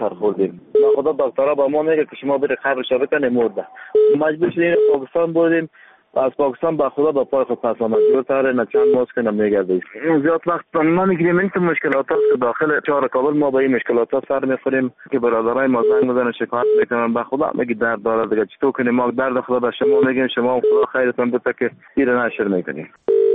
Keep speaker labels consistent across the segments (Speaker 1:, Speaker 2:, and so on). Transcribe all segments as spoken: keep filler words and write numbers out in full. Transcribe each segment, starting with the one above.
Speaker 1: خوردیم. خدا دکترها با ما میگه که شما برید خبرش بکنید مرده. مجبور شدیم پاکستان بردیم. از پاکستان با خدا با پای خود پس آمد. جورتر نه چند ماست که نمیگردید. زیاد وقت ما میگیریم این تو مشکلات هست که داخل چهار کابل ما با این مشکلات ها سر میخوریم که برادرای ما زنگ میزنن شکایت میکنن. به خدا میگی درد داره دیگه چطور کنیم؟ ما درد خدا به شما میگیم، شما خدا خیرتون بده که گیر نشر میکنیم.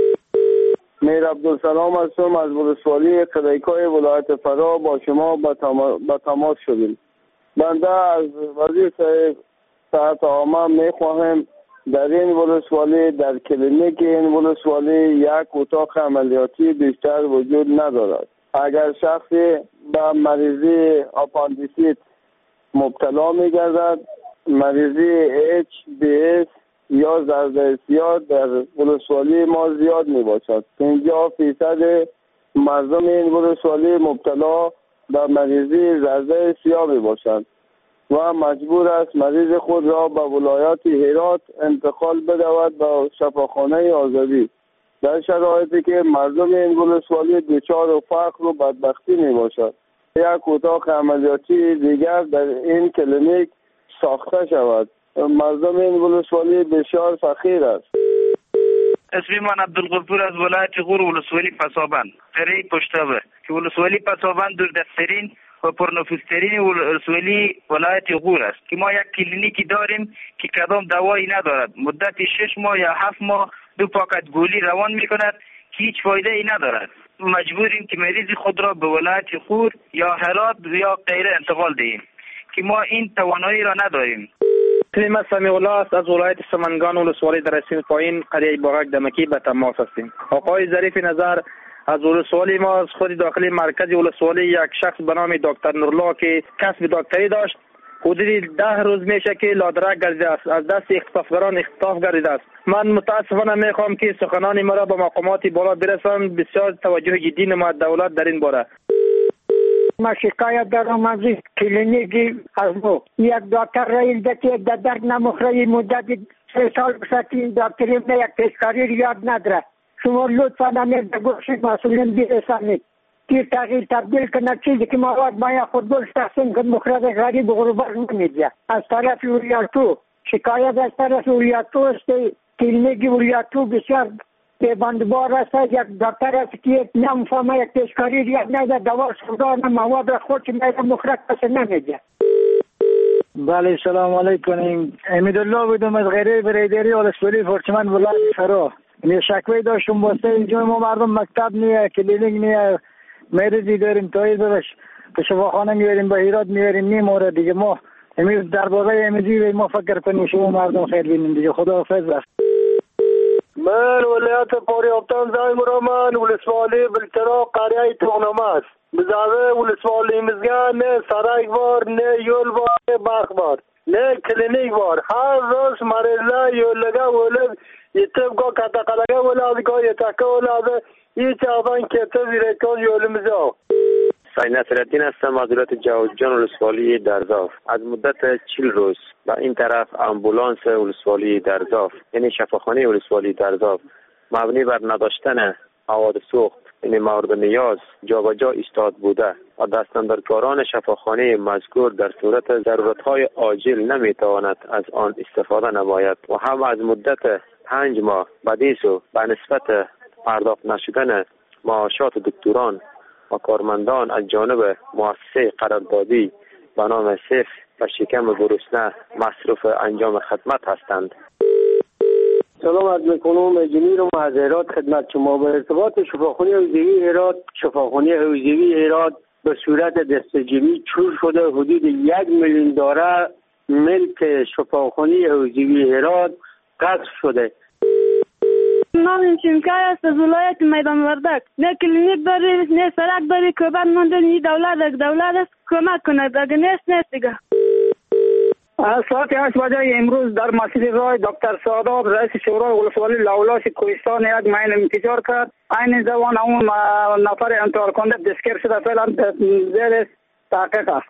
Speaker 2: میر عبدالسلام هستم از ولسوالی قدیکای ولایت فرا. با شما به تماس شدیم. بنده از وزیر صاحب صحت عامه میخواهم در این ولسوالی، در کلینیک این ولسوالی یک اتاق عملیاتی بیشتر وجود ندارد. اگر شخصی به مریضی آپاندیسیت مبتلا میگردد، مریضی اچ بی اس یا زرده سیاه در ولسوالی ما زیاد می باشد. پنجاه فیصد مردم این ولسوالی مبتلا به مریضی زرده سیاه می باشند و مجبور است مریض خود را به ولایت هرات انتقال بدهد به شفاخانه آزادی، در شرایطی که مردم این ولسوالی دچار و فقر و بدبختی می باشد. یک اتاق عملیاتی دیگر در این کلینیک ساخته شود. مردم این ولسوالی بسیار فقیر است.
Speaker 3: اسمی من عبدالغفور از ولایت غور ولسوالی پسابند، قریه پشتابه که ولسوالی پسابند دوردسترین و پرنفوذترین ولسوالی ولایت غور است که ما یک کلینیکی داریم که کدام دوایی ندارد. مدت شش ماه یا هفت ماه دو پاکت گولی روان می کند که هیچ فایده ای ندارد. مجبوریم که مریض خود را به ولایت غور یا هرات یا غیره انتقال دهیم که ما این توانایی را نداریم.
Speaker 4: اسم سمیع الله است از ولایت سمنگان ولسوالی در سین پایین قریه باغک دمکی به تماس هستیم. آقای ظریف نظر از ولسوالی ما از خود داخل مرکز ولسوالی یک شخص به نام دکتر نورالله که کسب دکتری داشت حدود ده روز میشه که لادرک گردیده است، از دست اختطافگران اختطاف گردیده است. من متاسفانه میخوام که سخنان ما را به مقامات بالا برسانم. بسیار توجه جدی نماید دولت در این باره.
Speaker 5: ما شکایت دارم از کلینیک از مو یک دکتر رئیس دکتر در درد نمخری مدت سه سال بساتین دکتریم نه یک پیشکاری یاد نداره. شما لطفا نمیر در گوش مسئولین برسانید که تغییر تبدیل کنه چیزی که مواد باید خودبول تقسیم کن مخرج غریب غربت نمیده. از طرف اوریاتو شکایت از طرف اوریاتو است. کلینیک اوریاتو بسیار بندبار است. یک دکتر است که نمیفهمه یک پیشکاری یاد نداره، دوا سودا نه مواد را خود میده مخرج پس نمیده.
Speaker 6: بله سلام علیکم. امیدالله بودم از غیره برادری ولسوالی فرچمن ولایت فرا. می شکوی داشتم واسه اینجا ما مردم مکتب نیه، کلینیک نیه، مریضی داریم تایید بش به شفاخانه میاریم، به هرات میاریم میموره دیگه. ما امید درباره امیدی ما فکر کنیم شما مردم خیر بینیم دیگه. خدا حافظ است.
Speaker 2: من ولایت پاریابتان زنگ مرامن ولسوالی بلترا قریه تونمه است. بزاوه ولسوالی مزگان نه سرک بار نه یول بار نه باخ بار نه کلینیک بار. هر روز مریضا یولگه ولد یتبگا کتاقلگه ولادگاه یتاکه ولاده هیچ آبان کتا زیرکان یولمزا.
Speaker 7: سعید نصرالدین هستم از ولایت جوزجان ولسوالی درزاف. از مدت چهل روز به این طرف امبولانس ولسوالی درزاف یعنی شفاخانه ولسوالی درزاف مبنی بر نداشتن مواد سوخت یعنی مورد نیاز جا به جا ایستاد بوده و دستاندرکاران شفاخانه مذکور در صورت ضرورت‌های عاجل نمیتواند از آن استفاده نماید و هم از مدت پنج ماه بدیس و به نسبت پرداخت نشدن معاشات دکتران و کارمندان از جانب مؤسسه قراردادی به نام سیف و شکم گرسنه مصروف انجام خدمت هستند.
Speaker 2: سلام عرض میکنم. جمیرم از هرات خدمت شما. به ارتباط شفاخانه حوزوی هرات، شفاخانه حوزوی هرات به صورت دستجمعی چور شده حدود یک میلیون دلار ملک شفاخانه حوزوی هرات قصد شده.
Speaker 8: نام چینکای است از ولایت میدان وردک. نه کلینیک داری نه سرک داری که بعد مونده نی دولت دولت کمک کند اگه نیست نیست دیگه.
Speaker 4: از ساعت هشت بجه امروز در مسجد رای دکتر سعادات رئیس شورای ولسوالی لاولاش کوهستان یک معین انفجار کرد. این زبان اون نفر انتقال کننده دستگیر شده فعلا زیر تحقیق است.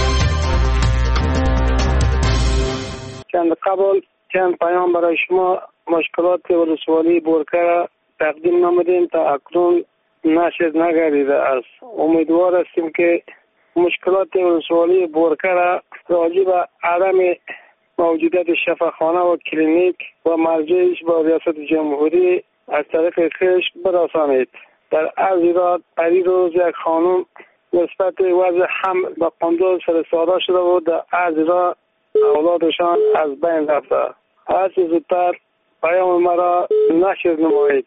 Speaker 2: چند قبل چند پیام برای شما مشکلات ولسوالی بورکه تقدیم نمودیم تا اکنون نشد نگردیده است. امیدوار هستیم که
Speaker 6: مشکلات ولسوالی بورکه راجع به عدم موجودیت شفاخانه و کلینیک و مرجعش با ریاست جمهوری از طریق خشک برسانید. در عرض را پریروز یک خانم نسبت وضع حمل و قندوز فرستاده شده بود، در عرض را اولادشان از بین رفته. هر چه زودتر پیام مرا نشر نمایید.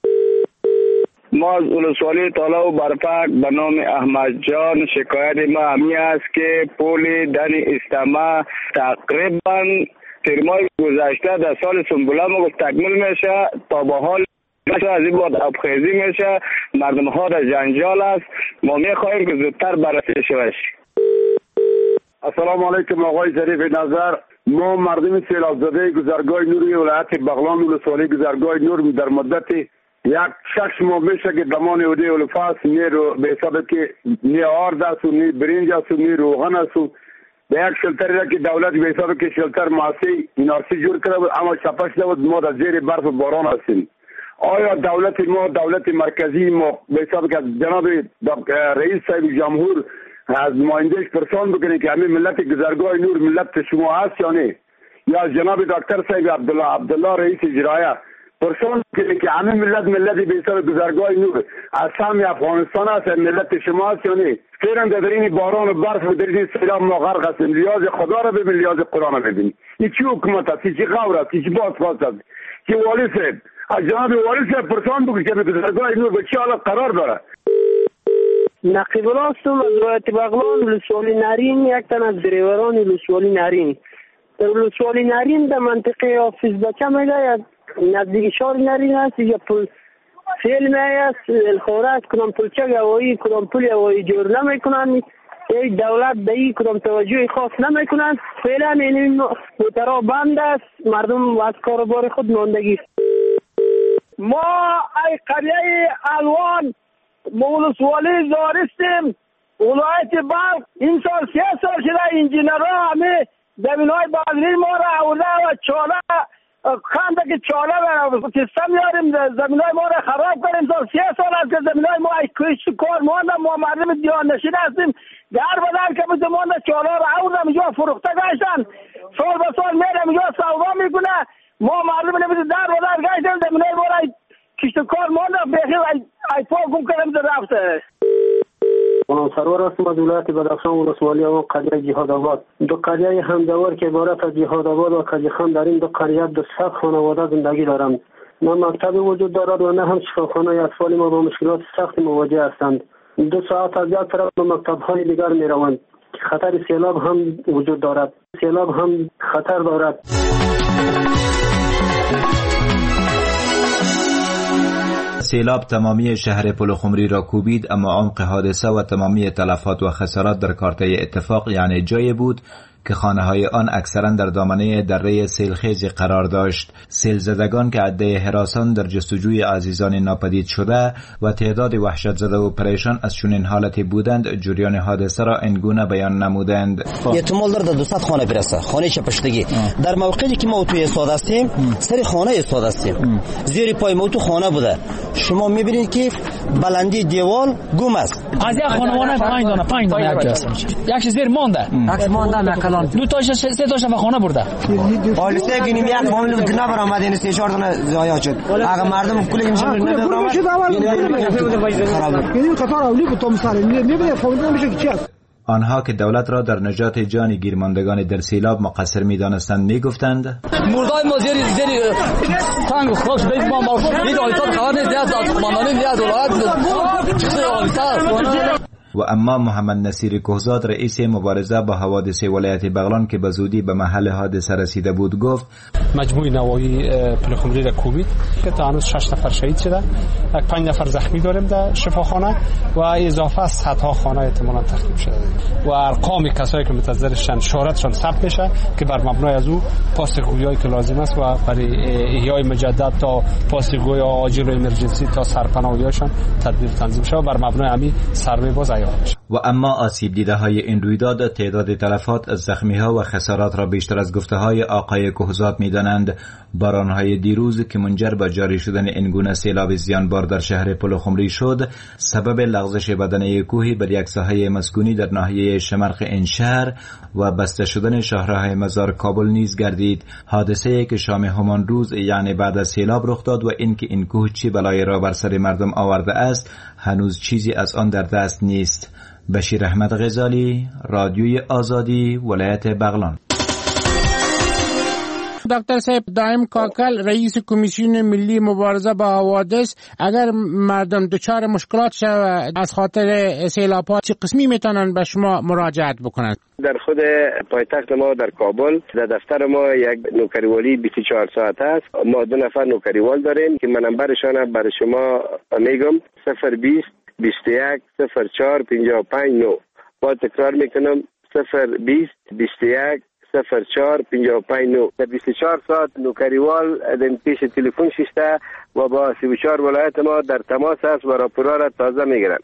Speaker 2: ما از ولسوالی تالا و برفک به نام احمد جان، شکایت ما همی است که پول دن استما تقریبا ترمای گذشته در سال سنبوله ما تکمیل میشه، تا به حال میشه از این بعد ابخیزی میشه، مردم ها در جنجال است. ما میخواهیم که زودتر بررسی شود.
Speaker 9: السلام علیکم آقای ظریف نظر. ما مردم سیلاب زده گذرگاه نوری ولایت بغلان ولسوالی گذرگاه نور در مدت یک شش ماه میشه که دمان اوده اولفاس نی رو به حساب که نی آرد است و نی برنج است و نی روغن است و به یک شلتری را که دولت به حساب که شلتر معاصی اینارسی جور کرده بود اما چپش نبود. ما در زیر برف و باران هستیم. آیا دولت ما دولت مرکزی ما به حساب که جناب رئیس صاحب جمهور از نمایندهش پرسان بکنه که همین ملت گذرگاه نور ملت شما هست یا نه، یا جناب دکتر صاحب عبدالله عبدالله رئیس اجرایه پرسان بکنه که همین ملت ملت به حساب گذرگاه نور از سهم افغانستان هست، ملت شما هست یا نه. فعلا در این باران و برف و در این سیلاب ما غرق هستیم. لیاز خدا را ببین، لیاز قرآن را ببین. این چی حکومت است؟ این چی غور است؟ این چی بازخواست است؟ چی والی صاحب از جناب والی صاحب پرسان بکنه که گذرگاه نور به چه حالت قرار داره.
Speaker 10: نقیب الله هستم از ولایت بغلان ولسوالی نرین، یک تن از دریوران ولسوالی نرین. در ولسوالی نرین در منطقه حافظ بچه میگه نزدیک شهر نرین است، یا پل فیل می است الخوره است، کدام پلچک هوایی کدام پل هوایی جور نمیکنند. یک دولت به این کدام توجه خاص نمیکنند. فعلا این موترها بند است، مردم از کاروبار خود ماندگی.
Speaker 6: ما ای قریه الوان ولسوالی زارستیم ولایت بلخ. این سال سه سال شده انجینرها همه زمین های بازری ما را آورده و چاله خنده که چاله سیستم یاریم زمین های ما را خراب کنیم. سال سه سال است که زمین های ما کشت کار مانده، ما مردم دیان نشین هستیم. در بدن که بده مانده چاله را آورده اینجا فروخته گشتن، سال به سال میره اینجا سودا میکنه. ما مردم نمیده در بدن گشتن زمین های ما را کشت کار مانده بخیر ای پا گم کردم در رفته.
Speaker 10: من سرور هستم از ولایت بدخشان ولسوالی و قریه جهاد آباد. دو قریه همدور که عبارت از جهاد آباد و کجی خان در این دو قریه دو صد خانواده زندگی دارند. نه مکتبی وجود دارد و نه هم شفاخانه. اطفال ما با مشکلات سخت مواجه هستند. دو ساعت از یک طرف به مکتب‌های دیگر می روند. خطر سیلاب هم وجود دارد. سیلاب هم خطر دارد.
Speaker 11: سیلاب تمامی شهر پلخمری را کوبید، اما عمق حادثه و تمامی تلفات و خسارات در کارته اتفاق یعنی جایی بود که خانه‌های آن اکثرا در دامنه دره سیلخیز قرار داشت. سیل زدگان که عده هراسان در جستجوی عزیزان ناپدید شده و تعداد وحشت زده و پریشان از چنین حالتی بودند، جریان حادثه را اینگونه بیان نمودند.
Speaker 12: احتمال داره دو صد خانه برسه، خانه چپشتگی. در موقعی که ما توی استاد هستیم، سر خانه استاد هستیم. زیر پای ما تو خانه بوده. شما می‌بینید که بلندی دیوال گم است.
Speaker 13: از یک خانوانه پنج دانه پنج دانه یک است. یک زیر مونده. یک مونده دو تاش سه تاش خانه برده.
Speaker 12: پلیس گینیم یک فامیل گنا برآمد، این سه چهار دونه ضایع شد. اگه مردم کلی میشه نمی‌برام.
Speaker 14: یعنی قطار اولی بود تو مثلا می‌بینی فامیل میشه که چی است.
Speaker 11: آنها که دولت را در نجات جان گیرماندگان در سیلاب مقصر می‌دانستند می‌گفتند
Speaker 13: مردای ما زیر زیر تنگ خوش بیت ما ما این آیتات خبر نیست از مانانی نیاز ولایت چیزی آیتات.
Speaker 11: و اما محمد نصیر کوهزاد رئیس مبارزه با حوادث ولایت بغلان که به زودی به محل حادثه رسیده بود گفت
Speaker 15: مجموعه نواحی پلخمری را کوبید که تا هنوز شش نفر شهید شده، پنج نفر زخمی داریم در شفاخانه و اضافه از صدها خانه احتمالاً تخریب شده و ارقام کسایی که متضررشن شهرتشان ثبت میشه که بر مبنای از او پاسخگویی که لازم است و برای احیای مجدد تا پاسخگویی عاجل و امرجنسی تا سرپناهیشان تدبیر تنظیم شود و بر مبنای همین سروی باز ایجاد میشه.
Speaker 11: و اما آسیب دیده های این رویداد تعداد تلفات، زخمی ها و خسارات را بیشتر از گفته های آقای کهزاد می دانند. باران های دیروز که منجر به جاری شدن این گونه سیلاب زیانبار در شهر پلخمری شد، سبب لغزش بدنه کوهی بر یک ساحه مسکونی در ناحیه شمرق این شهر و بسته شدن شاهراه مزار کابل نیز گردید. حادثه که شام همان روز یعنی بعد از سیلاب رخ داد و اینکه این کوه چی بلایی را بر سر مردم آورده است هنوز چیزی از آن در دست نیست. بشیر احمد غزالی، رادیوی آزادی، ولایت بغلان.
Speaker 16: دکتر صاحب دائم کاکل رئیس کمیسیون ملی مبارزه با حوادث، اگر مردم دچار مشکلات شود از خاطر سیلاب‌ها چه قسمی میتونن به شما مراجعت بکنند؟
Speaker 17: در خود پایتخت ما در کابل در دفتر ما یک نوکریوالی بیست و چهار ساعت است. ما دو نفر نوکریوال داریم که منبرشان برای شما میگم: صفر بیست بیست و یک صفر چهار پنجاه و پنج نه. با تکرار میکنم: صفر بیست بیست و یک صفر چهار پنجاه و پنج نه. در بیست و چهار ساعت نوکریوال در پیش تلفن شسته و با سی و چهار ولایت ما در تماس است و راپورها را تازه میگیرند.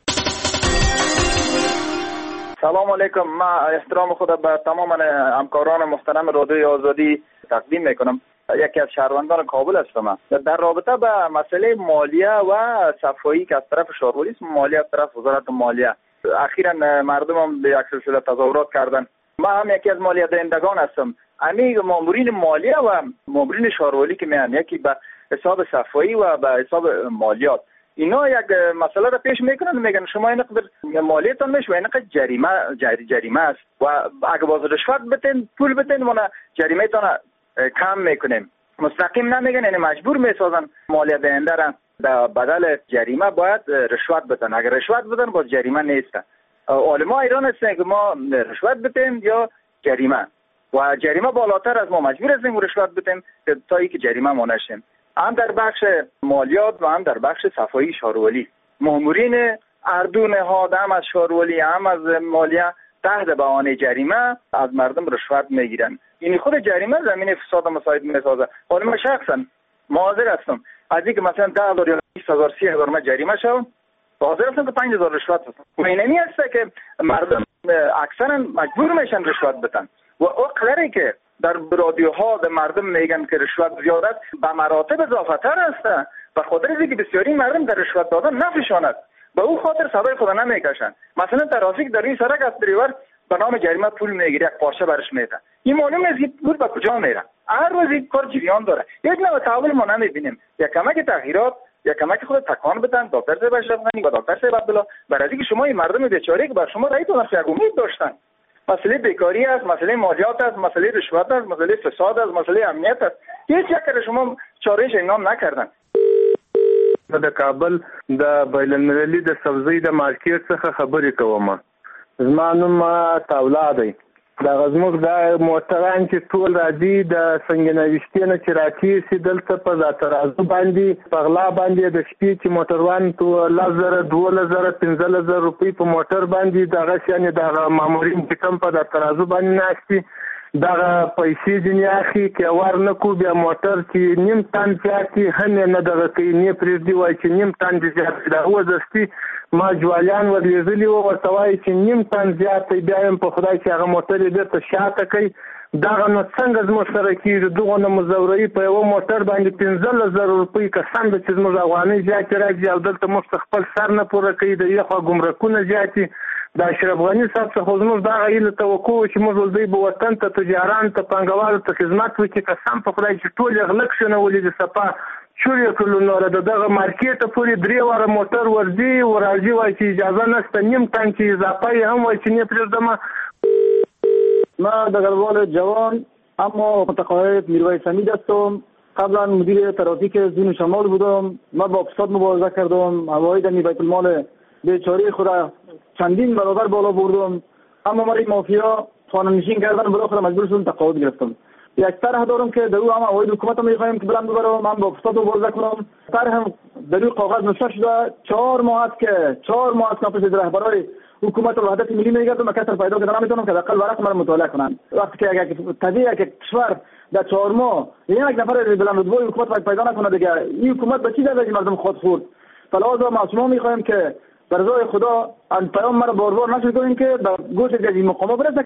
Speaker 18: سلام علیکم. ما احترام خود به تمام همکاران محترم رادیوی آزادی تقدیم میکنم. یکی از شهروندان کابل هستم. در رابطه به مسئله مالیه و صفایی که از طرف شارولیس مالیه از طرف وزارت مالیه، اخیراً مردم هم به یک سلسله تظاهرات کردن. ما هم یکی از مالیه دهندگان هستم. امی مامورین مالیه و مامورین شارولی که میان یکی به حساب صفایی و به حساب مالیات، اینا یک مسئله را پیش میکنن، میگن شما اینقدر مالیتون میشه و اینقدر جریمه جری جریمه است و اگه باز رشوت بتین پول بتین ما جریمه تون کم میکنیم. مستقیم نمیگن، یعنی مجبور میسازن مالیه دهنده را در بدل جریمه باید رشوت بدن. اگر رشوت بدن باز جریمه نیست. علما ایران هستن که ما رشوت بدیم یا جریمه، و جریمه بالاتر از ما مجبور هستیم رشوت بدیم تا اینکه جریمه ما نشیم. هم در بخش مالیات و هم در بخش صفایی شارولی مامورین اردو نهاد هم از شارولی هم از مالیه تحت بهانه جریمه از مردم رشوت میگیرن. این خود جریمه زمین فساد مساعد میسازه. حالا من شخصا حاضر هستم از اینکه مثلا ده هزار یا بیست هزار سی هزار من جریمه شوم، حاضر هستم که پنج هزار رشوت بدم. و اینمی هست که مردم اکثرا مجبور میشن رشوت بدن و اقلری که در رادیوها به مردم میگن که رشوت زیاد است به مراتب اضافتر است و خاطر اینکه بسیاری مردم در رشوت دادن نفشاند به او خاطر صدای خود نمیکشن. مثلا ترافیک در این سرک از دریور به نام جریمه پول میگیره، یک پارچه برش میده. این معلوم نیست که پول به کجا میره. هر روز این کار جریان داره. یک نوع تحول ما نمیبینیم. یک کمک تغییرات، یک کمک خود تکان بدن دکتر صاحب اشرف غنی و دکتر صاحب عبدالله برای اینکه شما این مردم بیچاره که بر شما رایتون یک امید داشتن. مسئله بیکاری است، مسئله مالیات است، مسئله رشوت است، مسئله فساد است، مسئله امنیت است. هیچ یک کار شما چارهش اقدام نکردن.
Speaker 2: د کابل د بین المللي د سبزی د مارکیټ څخه خبرې کوم. زما نوم تاولا دی. دا غزموږ د موټران چې ټول راځي د سنگنوشتي نه چې راتېسي دلته په دا ترازو باندې په غلا باندې د شپې چې موټروان تو لس زره دولس زره پنځلس زره روپۍ په موټر باندې دغه یعنې دغه مامورین چې کوم په دا ترازو باندې ناستي دغه پیسې ځینې اخلي که ور نه کړو بیا موټر چې نیم تن زیات وي هم یې نه دغه کوي نه یې پرېږدي وایي چې نیم تن دې زیات وي. دا وزستي ما جوالیان ورلېږلي وو ورته وایي چې نیم تن زیات دی بیا یم په خدای چې هغه موټر یې بېرته شاته کوي. دغه نو څنګه زموږ سره کېږي دغو نه مزورۍ په یوه موټر باندې پنځلس زره روپۍ قسم ده چې زموږ افغانۍ زیاتې راځي او دلته موږ ته خپل سر نه پوره کوي. د یې خوا ګمرکونه زیاتې د اشرف غني صاحب څخه زموږ دغه هیله توقع و چې موږ دوی به وطن ته تجاران ته پانګوالو ته خدمت وکړي. قسم په خدای چې ټول یې غله کښېنولي د سپا چور یې کړلو. نو د دغه مارکېټه پورې درې واره موټر ورځي ورځي وایي چې اجازه نشته، نیم تن چې اضافه یې هم وایي چې نه پرېږدم.
Speaker 19: ما دغلوال جوان اما متقاعد میرویس حمید هستم. قبلا مدیر ترافیک زون شمال بودم. ما با فساد مبارزه کردم. عواید بیت المال بیچاره خود چندین برابر بالا بردم، اما ما این مافیا خانه نشین کردن بالاخره مجبور شدم تقاعد گرفتم. یک طرح دارم که در او هم عواید حکومت هم میخوایم که بلند ببرم، من با فساد مبارزه کنم. طرح هم در او کاغذ نوشته شده. چهار ماه است که چهار ماه است که پیش رهبرای حکومت و وحدت ملی میگردم و کسر پیدا کردن نمیتونم که دقیق ورق من مطالعه کنن. وقتی که اگر طبیعه که کشور در چهار ماه یک نفر بلند رتبه حکومت پیدا نکنه دیگه این حکومت به چی داره مردم خود خورد. فلازم ما شما میخوایم که برای خدا ان پیام مرا بار بار نشد کنین که به گوش گزی مقامه برسه.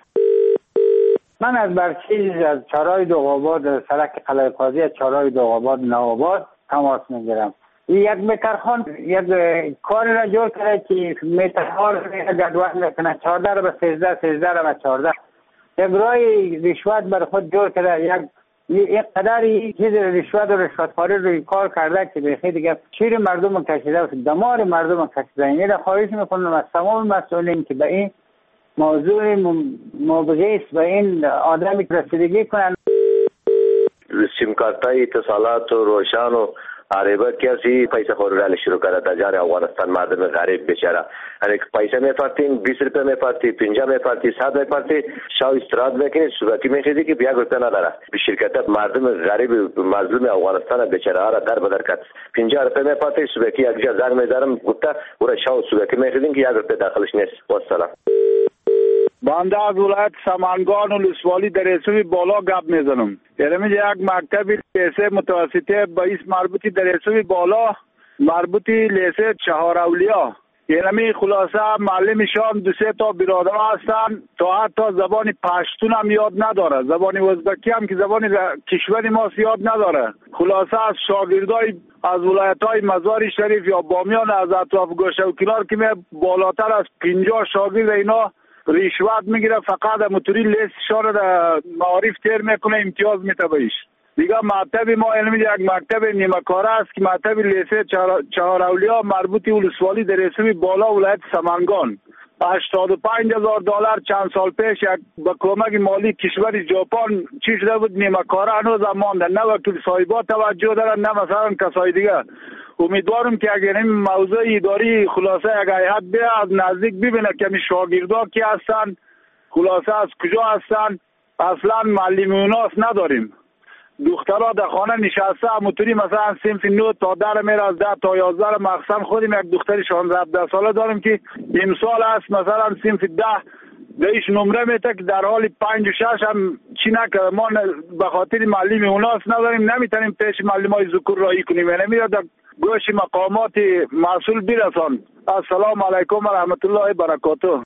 Speaker 20: من از برچیز از چهارراه دوغاباد سرک قلعه قاضی از چهارراه دوغاباد نوآباد تماس میگیرم. یک مترخان یک کار را جور کرده که مترها را جدول کنه، چهارده را به سیزده، سیزده را به چهارده. یک رای رشوت بر خود جور کرده، یک یک قدری چیز رشوت و رشوتخواری روی کار کرده که بخیر دیگه چیر مردم کشیده و دمار مردم کشیده. این را خواهش میکنم از تمام مسئولین که به این موضوع مبغیس به این آدمی رسیدگی کنن.
Speaker 21: سیم کارتای اتصالات و روشن و عربه کسی پیسه خوری را شروع کرده در جان افغانستان. مردم غریب بیچاره هر پیسه میپرتیم، بیست روپیه میپرتی، پنجاه میپرتی، صد میپرتی، شاو استراحت میکنی، صبحی میخیدی که بیاگ روپیه نداره. به شرکت مردم غریب مظلوم افغانستان بیچاره ها را در بدر کرد. پنجاه روپیه میپرتی، صبحی یک جا زنگ میذارم گفته او شاو صبحی میخیدیم که یک روپیه داخلش نیست. والسلام.
Speaker 22: بنده از ولایت سمنگان و ولسوالی در حسابی بالا گپ میزنم. یعنی یک مکتب لیسه متوسطه به اسم مربوطی در حسابی بالا مربوطی لیسه چهار اولیا. یعنی خلاصه معلمشان دو سه تا برادر هستن تا حتی زبان پشتون هم یاد نداره، زبان ازبکی هم که زبان کشور ما یاد نداره. خلاصه از شاگردای از ولایت‌های مزار شریف یا بامیان از اطراف گوشه و کنار که بالاتر از پنجاه شاگرد اینا رشوت میگیره، فقط موتوری لیستشان را معارف تیر میکنه، امتیاز میده بهش. دیگه مکتب ما علمی یک مکتب نیمه کاره است که مکتب لیسه چهار اولیا مربوطی ولسوالی در حسابی بالا ولایت سمنگان هشتاد و پنج هزار دلار چند سال پیش یک با کمک مالی کشور ژاپن چی شده بود، نیمه کاره هنوز هم مانده، نه وکیل صاحبا توجه دارن نه مثلا کسای دیگه. امیدوارم که اگر این موضوع اداری خلاصه یک هیئت بیا از نزدیک ببینه که می شاگردا کی هستن، خلاصه از کجا هستن. اصلا معلم اوناس نداریم، دخترها در خانه نشسته همونطوری مثلا صنف نو تا در میره، از ده تا یازده مخصوصا خودیم یک دختر شانزده هفده ساله داریم که امسال است مثلا صنف ده بهش نمره میته که در حال پنج و شش هم چی نکرده. ما به خاطر معلم اوناس نداریم، نمیتونیم پیش معلم های ذکر راهی کنیم، یعنی میره در گوش مقامات مسئول برسان. السلام علیکم و رحمت الله و برکاته.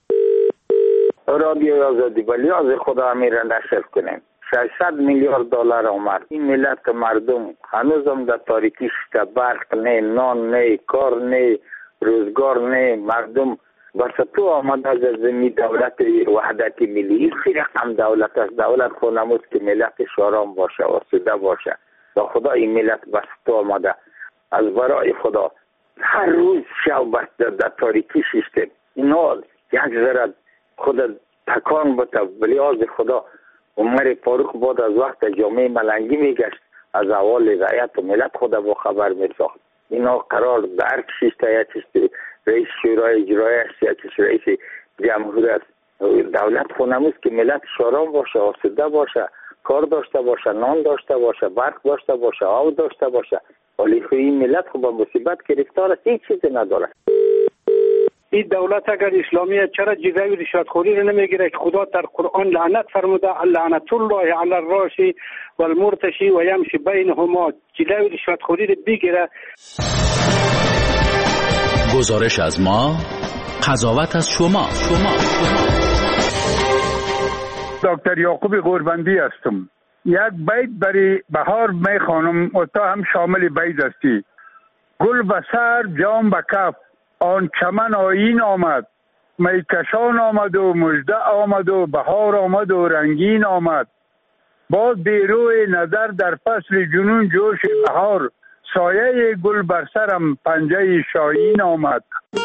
Speaker 23: رادیو آزادی ولی از خدا امیر نشر کنیم. ششصد میلیارد دلار آمد. این ملت مردم هنوزم در تاریکی شده، برق نه، نان نه، کار نه، روزگار نه. مردم بس تو آمد از زمین دولت وحدت ملی. این خیلی رقم دولت است. دولت خونموز که ملت آرام باشه و سوده باشه. با خدا این ملت بس تو آمده. از برای خدا هر روز شب بس در تاریکی شده. اینا یک ذره خدا تکان بده. ولی از خدا عمر فاروق بود از وقت جامعه ملنگی میگشت از اول رعیت و ملت خدا با خبر میساخت. اینا قرار در کشیشته یا چیسته رئیس شورای اجرایی است یا چیز رئیس جمهور است. دولت خونموز که ملت آرام باشه، آسوده باشه، کار داشته باشه، نان داشته باشه، برق داشته باشه، آب داشته باشه. ولی خب این ملت خب با مصیبت گرفتار است، هیچ چیزی نداره.
Speaker 24: این دولت اگر اسلامیه چرا جزای رشوتخوری رو نمیگیره که خدا در قرآن لعنت فرموده لعنت الله علی الراشی و المرتشی و یمشی بینهما، جزای رشوتخوری رو بگیره.
Speaker 25: گزارش از ما، قضاوت از شما. شما
Speaker 26: دکتر یعقوب غوربندی هستم. یک بیت برای بهار میخوانم و تا هم شامل بیت هستی. گل به سر جام به کف آن چمن آیین آمد، میکشان آمد و مژده آمد و بهار آمد و رنگین آمد. باز بیروی نظر در فصل جنون جوش بهار، سایه گل بر سرم پنجه شاهین آمد.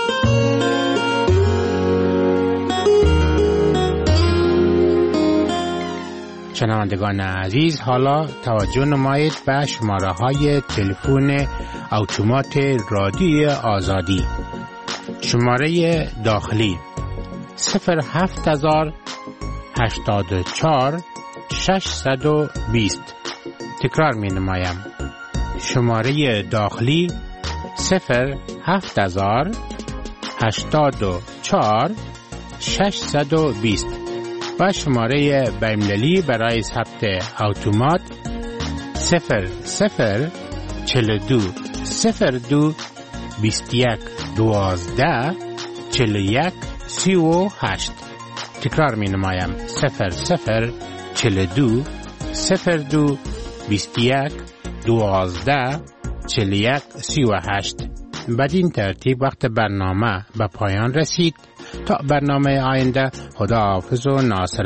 Speaker 16: شنوندگان عزیز، حالا توجه نمایید به شماره های تلفن اتومات رادیو آزادی. شماره داخلی صفر هفت هزار هشتاد و چهار ششصد و بیست. تکرار می نمایم. شماره داخلی صفر هفت هزار هشتاد و چهار ششصد و بیست و شماره بین‌المللی برای ثبت اتومات صفر صفر چهل و دو صفر دو بیست و یک دوازده چهل و یک سی و هشت. تکرار می نمایم صفر صفر چهل و دو صفر دو بیست و یک دوازده چهل و یک سی و هشت. بدین ترتیب وقت برنامه به پایان رسید. تا برنامه آینده، خدا حافظ و ناصر